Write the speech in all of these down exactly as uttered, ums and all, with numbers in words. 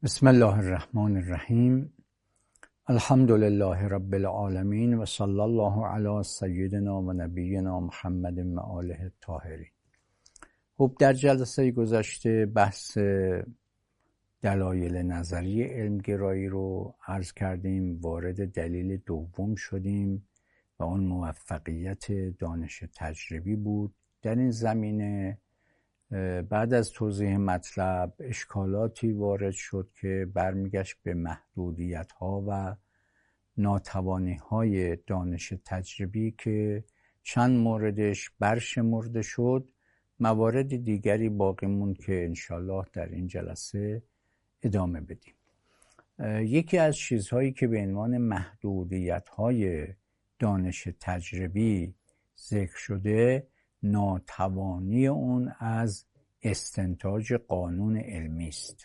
بسم الله الرحمن الرحیم. الحمد لله رب العالمین و صلی الله علی سیدنا و نبینا محمد و آله الطاهرین. خب در جلسه گذشته بحث دلایل نظری علمگرایی رو عرض کردیم، وارد دلیل دوم شدیم و اون موفقیت دانش تجربی بود. در این زمینه بعد از توضیح مطلب اشکالاتی وارد شد که برمیگشت به محدودیت ها و ناتوانی های دانش تجربی که چند موردش برشمرده شد. موارد دیگری باقی موند که انشالله در این جلسه ادامه بدیم. یکی از چیزهایی که به عنوان محدودیت های دانش تجربی ذکر شده ناتوانی اون از استنتاج قانون علمی است.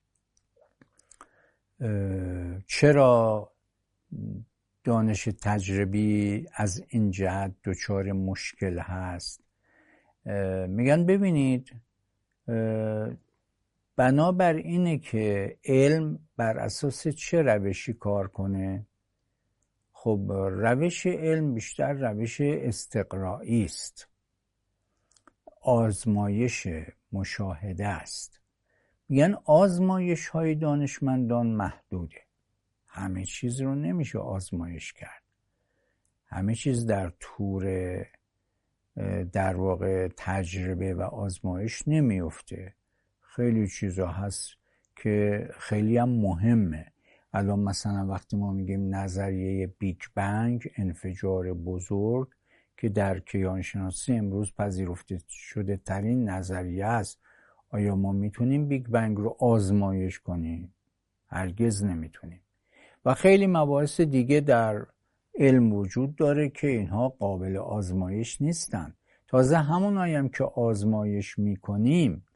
چرا دانش تجربی از این جهت دچار مشکل هست؟ میگن ببینید، بنابر اینه که علم بر اساس چه روشی کار کنه؟ خب روش علم بیشتر روش استقرایی است، آزمایش، مشاهده است. میگن آزمایش های دانشمندان محدوده، همه چیز رو نمیشه آزمایش کرد، همه چیز در طور در واقع تجربه و آزمایش نمیفته. خیلی چیزا هست که خیلی هم مهمه. الان مثلا وقتی ما میگیم نظریه بیگ بنگ، انفجار بزرگ، که در کیهانشناسی امروز پذیرفته شده ترین نظریه است، آیا ما میتونیم بیگ بنگ رو آزمایش کنیم؟ هرگز نمیتونیم. و خیلی مباحث دیگه در علم وجود داره که اینها قابل آزمایش نیستن. تازه همون هایم که آزمایش میکنیم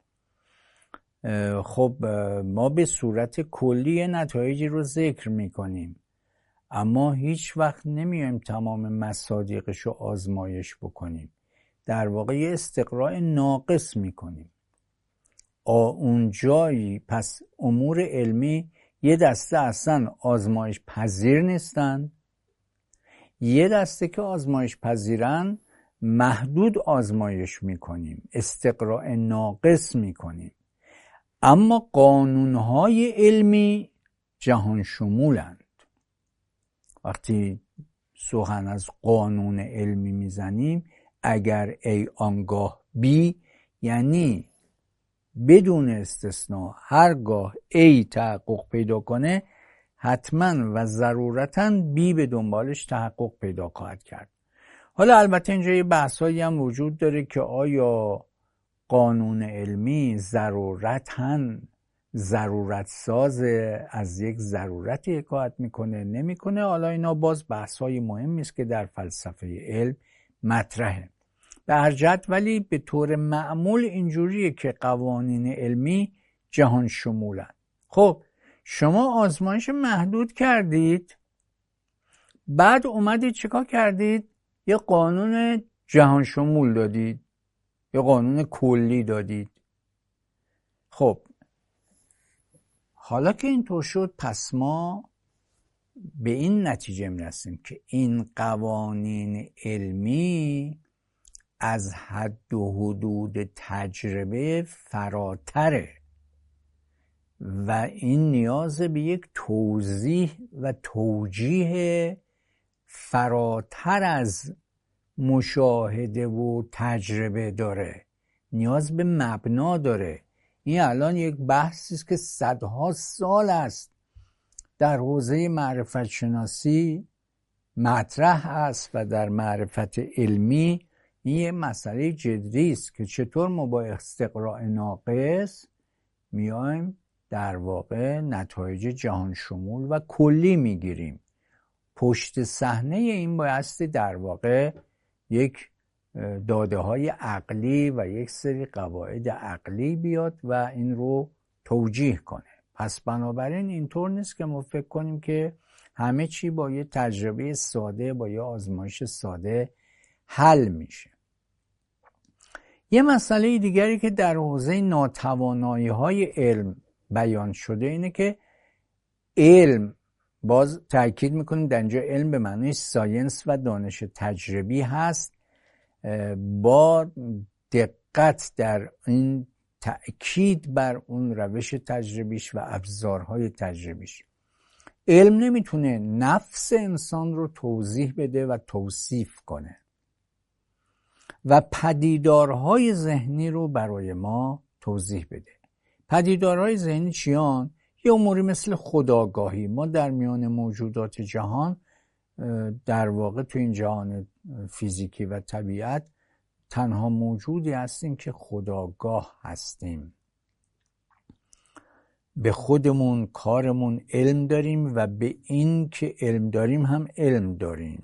خب ما به صورت کلی نتایجی رو ذکر میکنیم، اما هیچ وقت نمیایم تمام مصادیقش رو آزمایش بکنیم. در واقع یه استقراء ناقص میکنیم. اون جایی پس امور علمی یه دسته اصلا آزمایش پذیر نیستن، یه دسته که آزمایش پذیرن محدود آزمایش میکنیم، استقراء ناقص میکنیم. اما قانونهای علمی جهان شمولند. وقتی سخن از قانون علمی میزنیم، اگر ای آنگاه بی، یعنی بدون استثناء هرگاه ای تحقق پیدا کنه، حتما و ضرورتا بی به دنبالش تحقق پیدا خواهد کرد. حالا البته اینجا یه بحثایی هم وجود داره که آیا قانون علمی ضرورتاً ضرورت ساز از یک ضرورت حکایت میکنه نمیکنه؟ حالا اینا باز بحث‌های مهمی است که در فلسفه علم مطرحه. به هر جهت ولی به طور معمول اینجوریه که قوانین علمی جهان شمولن. خب شما آزمایش محدود کردید، بعد اومدید چیکار کردید؟ یه قانون جهان شمول دادید، یه قانون کلی دادید. خب حالا که اینطور شد، پس ما به این نتیجه میرسیم که این قوانین علمی از حد و حدود تجربه فراتره و این نیاز به یک توضیح و توجیه فراتر از مشاهده و تجربه داره، نیاز به مبنا داره. این الان یک بحثی است که صدها سال است در حوزه معرفت شناسی مطرح است و در معرفت علمی این یه مسئله جدی است که چطور ما با استقراء ناقص میایم در واقع نتایج جهان شمول و کلی میگیریم. پشت صحنه این بایستی در واقع یک داده های عقلی و یک سری قواعد عقلی بیاد و این رو توجیه کنه. پس بنابراین اینطور نیست که ما فکر کنیم که همه چی با یه تجربه ساده، با یه آزمایش ساده حل میشه. یه مسئله دیگری که در حوزه ناتوانایی های علم بیان شده اینه که علم، باز تاکید میکنیم در اینجا علم به معنی ساینس و دانش تجربی هست، با دقت در این تأکید بر اون روش تجربیش و ابزارهای تجربیش. علم نمیتونه نفس انسان رو توضیح بده و توصیف کنه و پدیدارهای ذهنی رو برای ما توضیح بده. پدیدارهای ذهنی چیان؟ یه اموری مثل خودآگاهی. ما در میان موجودات جهان، در واقع تو این جهان فیزیکی و طبیعت، تنها موجودی هستیم که خودآگاه هستیم. به خودمون، کارمون علم داریم و به این که علم داریم هم علم داریم.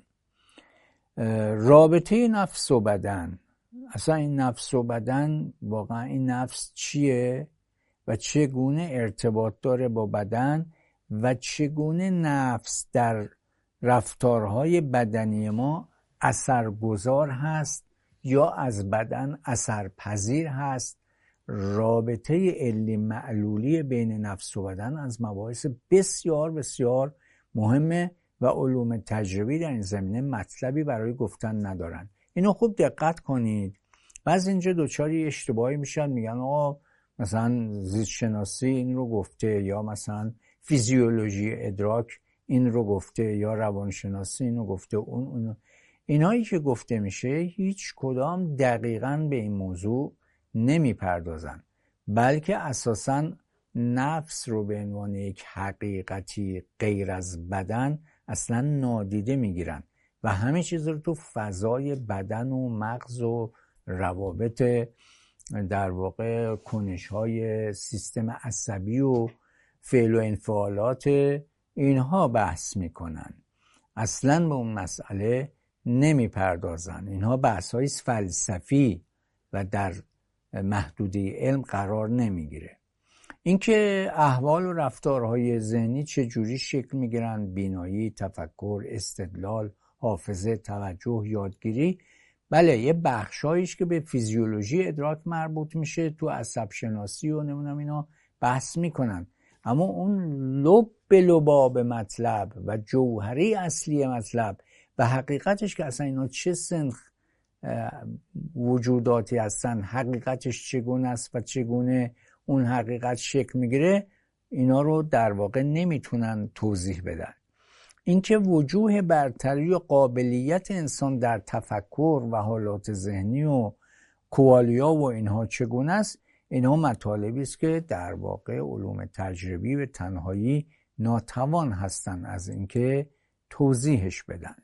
رابطه نفس و بدن، اصلا این نفس و بدن، واقعا این نفس چیه و چگونه ارتباط داره با بدن و چگونه نفس در رفتارهای بدنی ما اثرگذار هست یا از بدن اثرپذیر هست. رابطه علی معلولی بین نفس و بدن از مباحث بسیار بسیار مهمه و علوم تجربی در این زمینه مطلبی برای گفتن ندارن. اینو خوب دقت کنید. بعضی اینجا دوچاری اشتباهی میشن، میگن آقا مثلا زیست شناسی این رو گفته، یا مثلا فیزیولوژی ادراک این رو گفته، یا روانشناسی این رو گفته، اون اونو. اینایی که گفته میشه هیچ کدام دقیقاً به این موضوع نمی پردازن، بلکه اساساً نفس رو به عنوان یک حقیقتی غیر از بدن اصلا نادیده میگیرن و همه چیز رو تو فضای بدن و مغز و روابط در واقع کنش‌های سیستم عصبی و فعل و انفعالات اینها بحث میکنن. اصلا به اون مسئله نمی پردازن. اینها بحث‌های فلسفی و در محدوده علم قرار نمیگیره. اینکه احوال و رفتارهای ذهنی چه جوری شکل میگیرن، بینایی، تفکر، استدلال، حافظه، توجه، یادگیری، بله یه بخشایش که به فیزیولوژی ادراک مربوط میشه، تو عصب شناسی و نمیدونم اینا بحث میکنن، اما اون لب به لباب مطلب و جوهری اصلی مطلب و حقیقتش که اصلا اینا چه سنخ وجوداتی هستن، حقیقتش چگونه است و چگونه اون حقیقت شکل میگیره، اینا رو در واقع نمیتونن توضیح بدن. اینکه وجوه برتری و قابلیت انسان در تفکر و حالات ذهنی و کوالیا و اینها چگونه است، اینها مطالبی است که در واقع علوم تجربی به تنهایی ناتوان هستن از اینکه توضیحش بدن.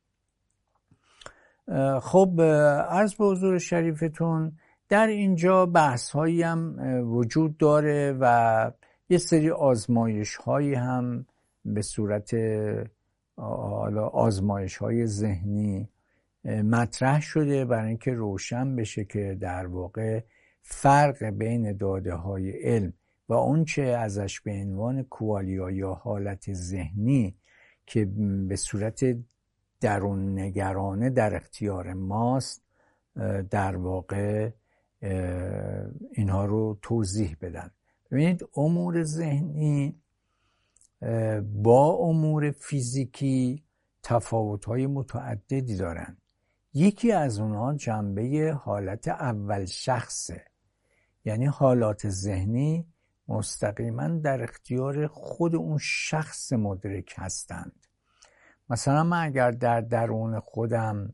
خب عرض به حضور شریفتون، در اینجا بحث هایی هم وجود داره و یه سری آزمایش هایی هم به صورت آزمایش های ذهنی مطرح شده برای اینکه روشن بشه که در واقع فرق بین داده های علم و اون چه ازش به عنوان کوالیا یا حالت ذهنی که به صورت درون نگرانه در اختیار ماست، در واقع اینها رو توضیح بدن. ببینید امور ذهنی با امور فیزیکی تفاوت‌های متعددی دارن. یکی از اونها جنبه حالت اول شخصه، یعنی حالات ذهنی مستقیما در اختیار خود اون شخص مدرک هستند. مثلا من اگر در درون خودم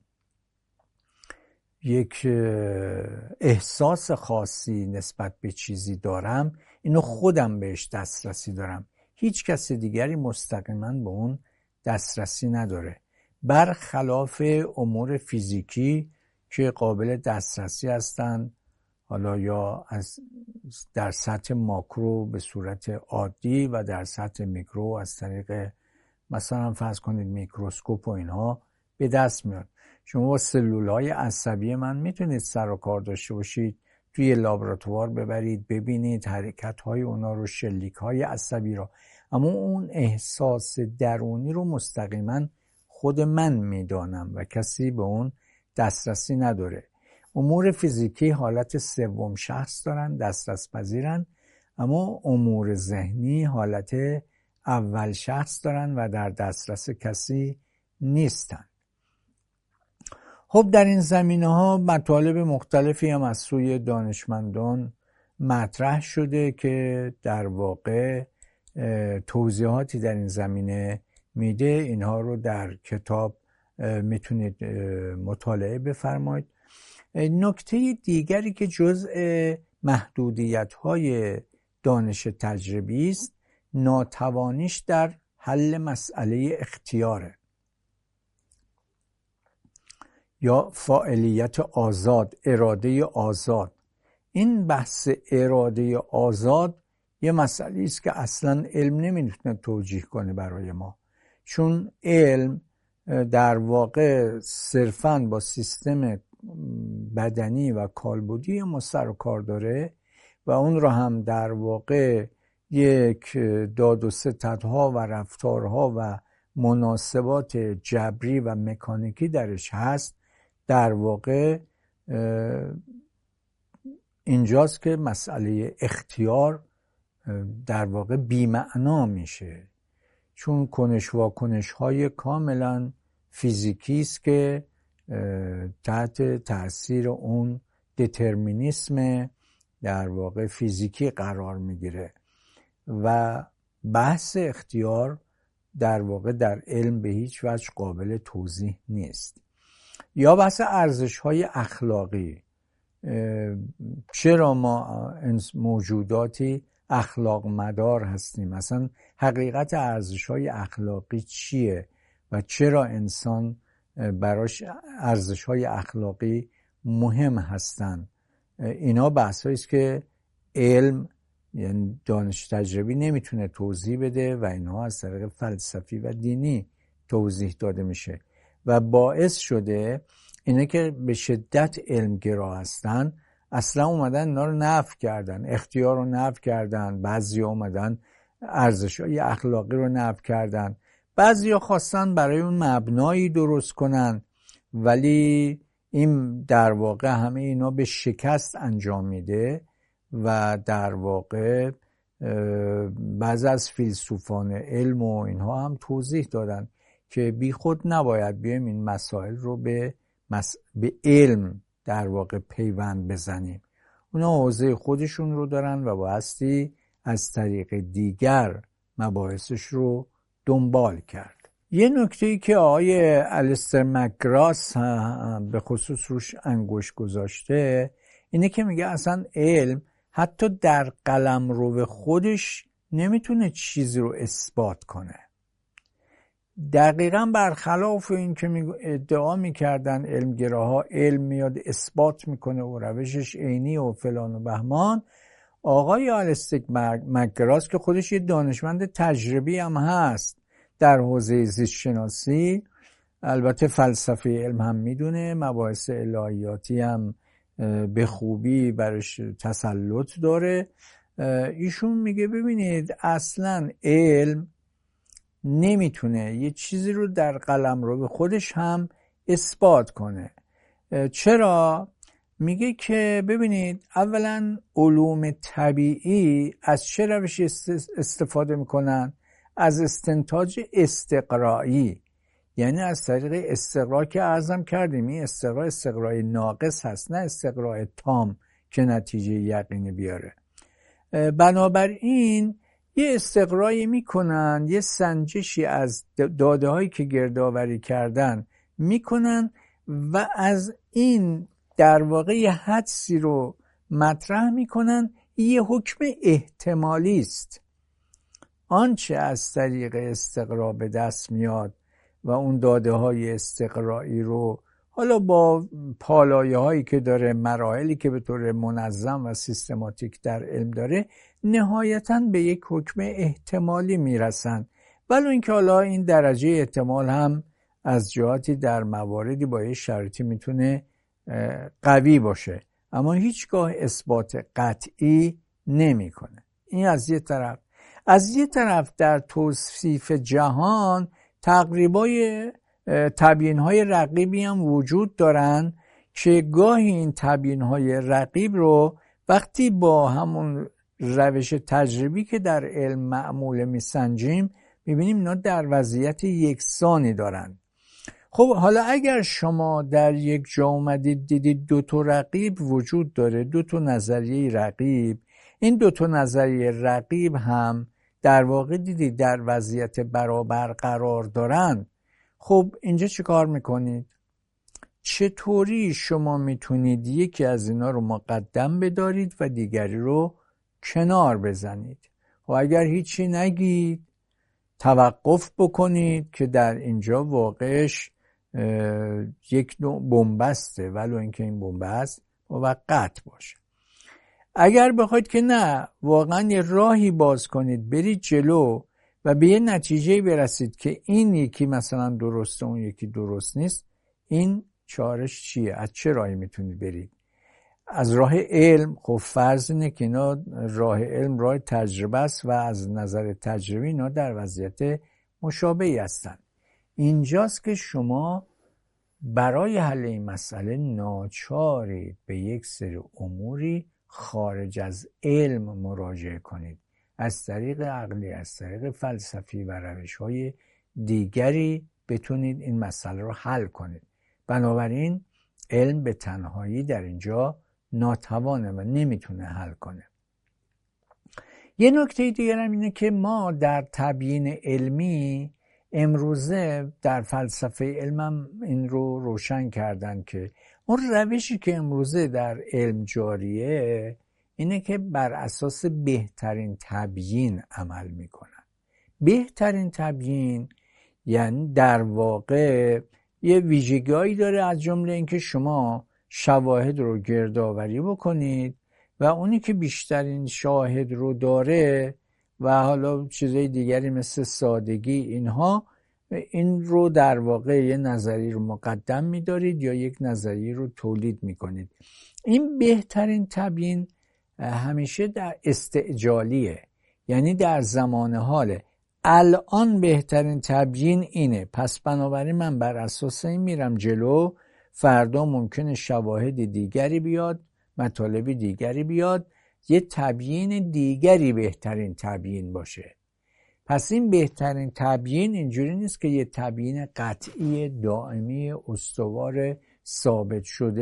یک احساس خاصی نسبت به چیزی دارم، اینو خودم بهش دسترسی دارم، هیچ کس دیگری مستقیما به اون دسترسی نداره، برخلاف امور فیزیکی که قابل دسترسی هستن، حالا یا از در سطح ماکرو به صورت عادی و در سطح میکرو از طریق مثلا فرض کنید میکروسکوپ و اینها به دست میاد. شما با سلولهای عصبی من میتونید سر و کار داشته باشید، توی لابراتوار ببرید ببینید حرکت‌های اونا رو، شلیک‌های عصبی رو، اما اون احساس درونی رو مستقیما خود من میدانم و کسی به اون دسترسی نداره. امور فیزیکی حالت سوم شخص دارن، دسترس پذیرن، اما امور ذهنی حالت اول شخص دارن و در دسترس کسی نیستن. خب در این زمینه ها مطالب مختلفی هم از سوی دانشمندان مطرح شده که در واقع توضیحاتی در این زمینه میده. اینها رو در کتاب میتونید مطالعه بفرمایید. نکته دیگری که جزء محدودیت‌های دانش تجربی است، ناتوانیش در حل مسئله اختیاره یا فاعلیت آزاد، اراده آزاد. این بحث اراده آزاد یه مسئله است که اصلا علم نمیتونه توجیه کنه برای ما، چون علم در واقع صرفاً با سیستم بدنی و کالبدی ما سر و کار داره و اون رو هم در واقع یک داد و ستدها و رفتارها و مناسبات جبری و مکانیکی درش هست. در واقع اینجاست که مسئله اختیار در واقع بی‌معنا میشه، چون کنش واکنش های کاملا فیزیکی است که تحت تاثیر اون دترمینیسم در واقع فیزیکی قرار میگیره و بحث اختیار در واقع در علم به هیچ وجه قابل توضیح نیست. یا بحث ارزش های اخلاقی، چرا ما موجوداتی اخلاق مدار هستیم، مثلا حقیقت ارزش های اخلاقی چیه و چرا انسان براش ارزش های اخلاقی مهم هستن. اینا بحث هاییست که علم یعنی دانش تجربی نمیتونه توضیح بده و اینها از طریق فلسفی و دینی توضیح داده میشه و باعث شده اینه که به شدت علمگرا هستن اصلا اومدن اینا رو نفی کردن، اختیار رو نفی کردن، بعضی اومدن ارزش‌های اخلاقی رو نفی کردن، بعضی خواستن برای اون مبنایی درست کنن، ولی این در واقع همه اینا به شکست انجام میده و در واقع بعضی از فیلسوفان علم و اینها هم توضیح دادن که بی خود نباید بیایم این مسائل رو به, مس... به علم در واقع پیوند بزنیم. اونا حوزه خودشون رو دارن و بایستی از طریق دیگر مباحثش رو دنبال کرد. یه نکته‌ای که آقای الیستر مکگراث به خصوص روش انگشت گذاشته اینه که میگه اصلا علم حتی در قلمرو خودش نمیتونه چیزی رو اثبات کنه. دقیقاً برخلاف این که ادعا میکردن علمگراها علم میاد اثبات میکنه و روشش عینی و فلان و بهمان، آقای الیستر مکگراث که خودش یه دانشمند تجربی هم هست در حوزه زیست شناسی، البته فلسفه علم هم میدونه، مباحث الهیاتی هم به خوبی برش تسلط داره، ایشون میگه ببینید اصلا علم نمیتونه یه چیزی رو در قلمرو به خودش هم اثبات کنه. چرا؟ میگه که ببینید اولا علوم طبیعی از چه روشی استفاده میکنن؟ از استنتاج استقرایی، یعنی از طریق استقرا که عرضم کردیم این استقرا استقرای ناقص هست نه استقرای تام که نتیجه یقینی بیاره. بنابراین یه استقرایی میکنن، یه سنجشی از داده هایی که گردآوری کردن میکنن و از این در واقع یه حدسی رو مطرح میکنن، یه حکم احتمالی است. آنچه از طریق استقرا به دست میاد و اون داده های استقرایی رو حالا با پالایه هایی که داره، مراحلی که به طور منظم و سیستماتیک در علم داره، نهایتاً به یک حکم احتمالی میرسن، ولی اینکه حالا این درجه احتمال هم از جهاتی در مواردی با یه شرطی میتونه قوی باشه، اما هیچگاه اثبات قطعی نمیکنه. این از یه طرف. از یه طرف در توصیف جهان تقریبای تبیین‌های رقیبی هم وجود دارن که گاهی این تبیین‌های رقیب رو وقتی با همون روش تجربی که در علم معمول میسنجیم میبینیم اینا در وضعیت یکسانی دارن. خب حالا اگر شما در یک جا اومدید دیدید دو تا رقیب وجود داره، دو تا نظریه رقیب، این دو تا نظریه رقیب هم در واقع دیدید در وضعیت برابر قرار دارن، خب اینجا چه کار میکنید؟ چطوری شما میتونید یکی از اینا رو مقدم بدارید و دیگری رو کنار بزنید؟ و اگر هیچی نگید توقف بکنید که در اینجا واقعش یک نوع بنبسته، ولو اینکه این بنبست موقت باشه. اگر بخواید که نه واقعا یه راهی باز کنید برید جلو و به یه نتیجه برسید که این یکی مثلا درسته اون یکی درست نیست، این چارش چیه؟ از چه راهی میتونید برید؟ از راه علم. خب فرض اینه که اینا راه علم راه تجربه است و از نظر تجربی اینا در وضعیت مشابهی هستن. اینجاست که شما برای حل این مسئله ناچارید به یک سری اموری خارج از علم مراجعه کنید، از طریق عقلی، از طریق فلسفی و روش‌های دیگری بتونید این مسئله رو حل کنید. بنابراین علم به تنهایی در اینجا ناتوانه و نمیتونه حل کنه. یه نکته دیگر هم اینه که ما در تبیین علمی امروزه در فلسفه علمم این رو روشن کردن که اون روشی که امروزه در علم جاریه اینه که بر اساس بهترین تبیین عمل میکنن. بهترین تبیین یعنی در واقع یه ویژگی‌هایی داره، از جمله اینکه شما شواهد رو گردآوری بکنید و اونی که بیشترین شاهد رو داره و حالا چیزای دیگری مثل سادگی اینها، این رو در واقع یه نظری رو مقدم می‌دارید یا یک نظری رو تولید می‌کنید. این بهترین تبیین همیشه در استعجالیه، یعنی در زمان حاله. الان بهترین تبیین اینه، پس بنابراین من بر اساس این میرم جلو، فردا ممکنه شواهد دیگری بیاد، مطالب دیگری بیاد، یه تبیین دیگری بهترین تبیین باشه. پس این بهترین تبیین اینجوری نیست که یه تبیین قطعی دائمی استوار ثابت شده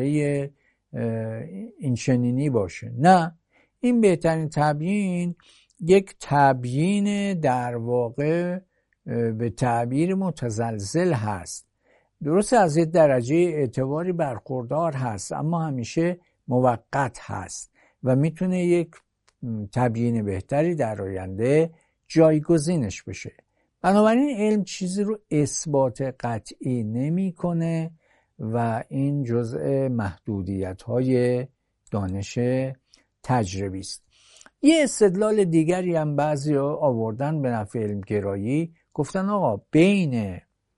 این چنینی باشه. نه، این بهترین تبیین یک تبیین در واقع به تعبیر متزلزل هست. درست از یک درجه اعتباری برخوردار هست اما همیشه موقت هست و میتونه یک تبیین بهتری در آینده جایگزینش بشه. بنابراین علم چیزی رو اثبات قطعی نمیکنه و این جزء محدودیت‌های دانش تجربی است. یه استدلال دیگری هم بعضی ها آوردن به نفع علم گرایی، گفتن آقا بین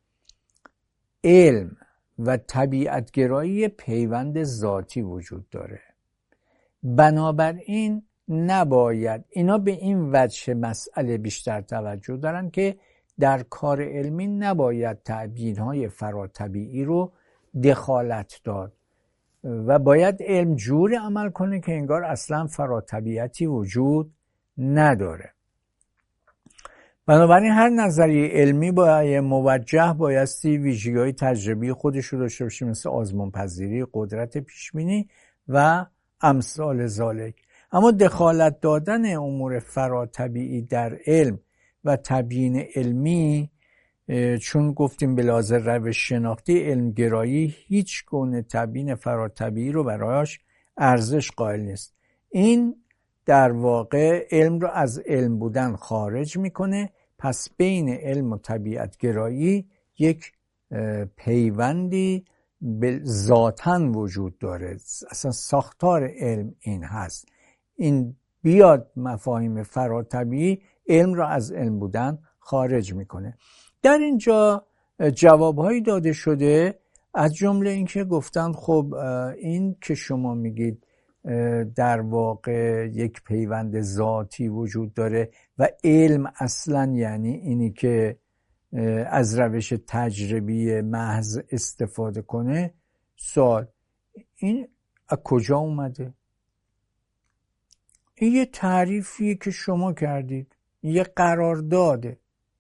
علم و طبیعت گرایی پیوند ذاتی وجود داره، بنابراین نباید اینا به این وجه مسئله بیشتر توجه دارن که در کار علمی نباید تبیین‌های فراطبیعی رو دخالت داد و باید علم جوری عمل کنه که انگار اصلا فراطبیعتی وجود نداره. بنابراین هر نظریه علمی باید موجه بایستی ویژگی‌های تجربی خودش رو داشته باشه، مثل آزمون پذیری، قدرت پیشبینی و امثال ذالک. اما دخالت دادن امور فراطبیعی در علم و تبیین علمی، چون گفتیم به لحاظ روش شناختی علمگرایی هیچ گونه تبیین فراطبیعی رو برایش ارزش قائل نیست. این در واقع علم رو از علم بودن خارج میکنه. پس بین علم و طبیعت گرایی یک پیوندی به ذاتن وجود داره، اصلا ساختار علم این هست. این بیاد مفاهیم فراطبیعی علم را از علم بودن خارج میکنه. در اینجا جوابهایی داده شده، از جمله این که گفتن خب این که شما میگید در واقع یک پیوند ذاتی وجود داره و علم اصلا یعنی اینی که از روش تجربی محض استفاده کنه. سوال این از کجا اومده؟ این یه تعریفیه که شما کردید، یه قرارداده.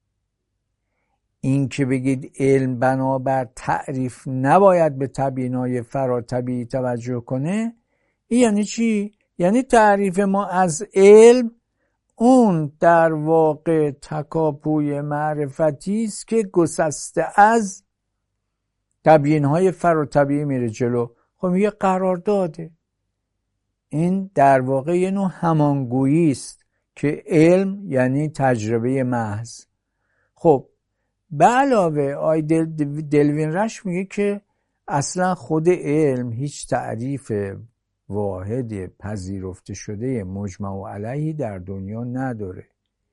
این که بگید علم بنابر تعریف نباید به تبیین‌های فراطبیعی توجه کنه، این یعنی چی؟ یعنی تعریف ما از علم اون در واقع تکاپوی معرفتی است که گسسته از تبیین‌های فراطبیعی میره جلو. خب یه قرارداده. این در واقع یه نوع همانگویی است که علم یعنی تجربه محض. خب به علاوه آی دل دلوین رش میگه که اصلا خود علم هیچ تعریف واحد پذیرفته شده مجمع علیه در دنیا نداره.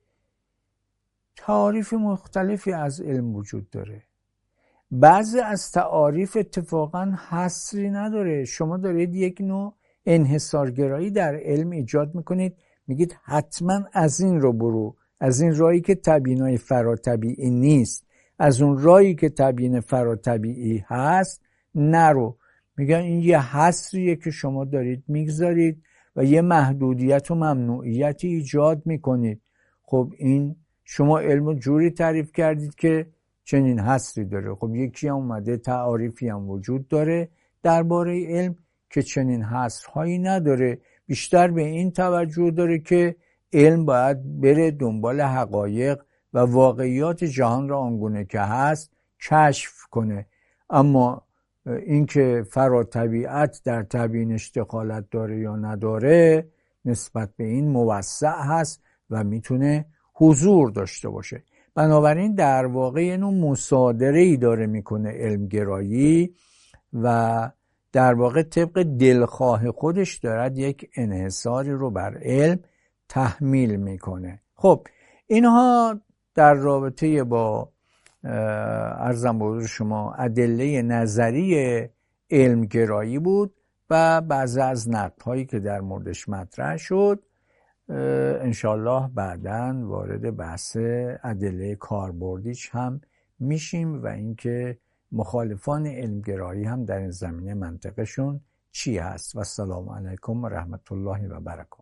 تعاریف مختلفی از علم وجود داره. بعضی از تعاریف اتفاقا حصری نداره. شما دارید یک نوع انحصارگرایی در علم ایجاد میکنید، میگید حتما از این رو برو، از این راهی که تبیین‌های فراطبیعی نیست، از اون راهی که تبیین فراطبیعی هست نرو. میگن این یه حصریه که شما دارید میگذارید و یه محدودیت و ممنوعیتی ایجاد میکنید. خب این شما علم جوری تعریف کردید که چنین حصری داره. خب یکی هم اومده تعاریفی هم وجود داره درباره علم که چنین حصرهایی نداره، بیشتر به این توجه داره که علم باید بره دنبال حقایق و واقعیات جهان را آنگونه که هست کشف کنه. اما اینکه فراطبیعت در تبیینش دخالت داره یا نداره نسبت به این موسع هست و میتونه حضور داشته باشه. بنابراین در واقع یه نوع مصادره‌ای داره میکنه علمگرایی و در واقع طبق دلخواه خودش دارد یک انحصاری رو بر علم تحمیل میکنه. خب اینها در رابطه با عرضم به حضور شما ادله نظری علمگرایی بود و بعضی از نقدهایی که در موردش مطرح شد. انشالله بعداً وارد بحث ادله کاربردیش هم میشیم و اینکه مخالفان علمگرایی هم در این زمینه منطقشون چی هست. و السلام علیکم و رحمت الله و برکاته.